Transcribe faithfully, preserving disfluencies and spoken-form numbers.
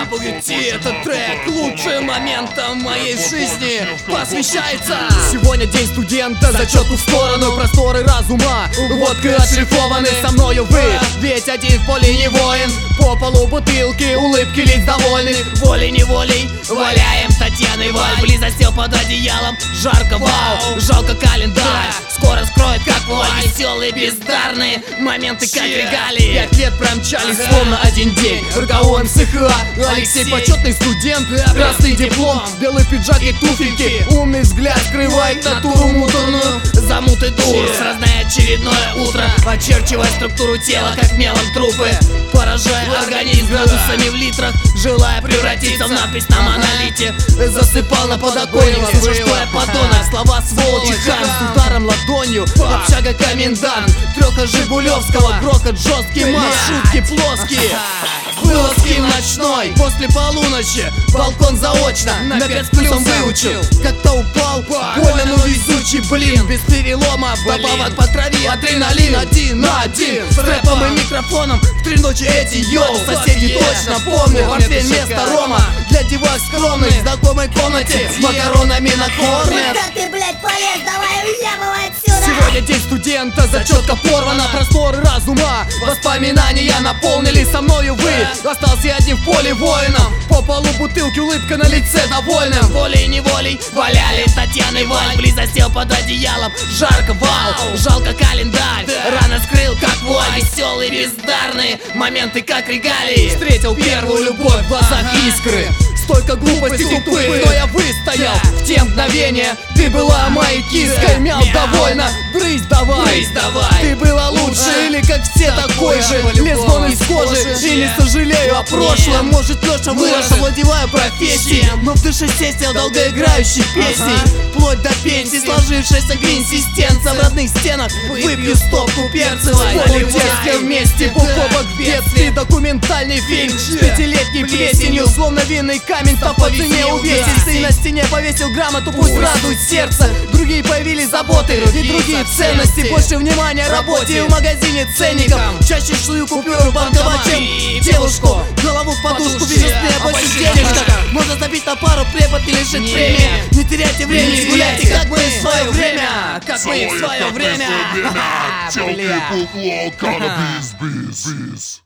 Погоди, этот трек лучшим моментом моей жизни посвящается. Сегодня день студента, зачетку в сторону, просторы разума водкой отшлифованы. Со мною вы, ведь один в поле не воин. По полу бутылки, улыбки лиц довольных. Волей-неволей валяем Татьяной Валь. Близость сел под одеялом, жарко, вау. Жалко календарь, скоро скроет как вуаль. Веселые, бездарные моменты как регалии. Пять лет промчались, словно один день. РГО МСХА, Алексей почетный студент. Красный диплом, белый пиджак и туфельки. Умный взгляд скрывает натуру муторную. Замутый дур, разное очередное утро, очерчивая структуру тела, как мелом трупы. Поражая организм градусами в литрах, желая превратиться в надпись на монолите. Засыпал на подоконник, слышу, что я подонок. Слова сволочи, хан с ударом ладонью. Общага комендант, трёха Жигулевского. Грохот жесткий, мат, шутки плоские. Вылазки ночной, после полуночи. Балкон заочно, на пять с плюсом выучил. Как-то упал, больно, но везучий, блин. Без перелома, вдобавок по траве. Адреналин один на один, с рэпом и микрофоном. В три ночи эти йоу, соседи точно помнят. Портфель вместо рома, для девак скромных. В знакомой комнате, макаронами накормят. Куда ты, блядь, полез? Давай уебывай отсюда! Сегодня день студента, зачетка порвана. Просторы разума, воспоминания наполнили. Со мною вы, остался я один в поле воином. По полу бутылки, улыбка на лице довольным. Волей-неволей валяли Татьяной Валь. Близость сел под одеялом, жарко, вау. Жалко календарь, рано скрыл как вуаль. Веселые, бездарные моменты как регалии. Встретил первую любовь, в глазах искры. Столько глупости тупых, но я выстоял. В те мгновения ты была моей киской. Мяу довольно, брысь давай, брысь давай. Ты была лучше или как все такой же. Лез вон из кожи и не сожалею о прошлом. Может Леша вырос, овладеваю профессией, но в душе сел долгоиграющей песней. Вплоть до пенсии, сложившейся консистенция. В родных стенах выпью стопку перцевой. Полудетское вместе, бок о бок в детстве. Документальный фильм с пятилетней плесенью. Словно винный камень, там по цене увесился. И на стене повесил грамоту, пусть радует сердце. Другие появились заботы и другие ценности. Больше внимания работе в магазине ценников. Чаще шую купюру банковать, чем девушку. Голову в подушку, вижу сплея больше денежка. Можно забить на пару, препод и лишить премии. Не теряйте времени, гуляйте, как мы в свое время. Как мы в свое время. Темный кукло, каннабис, бис, бис.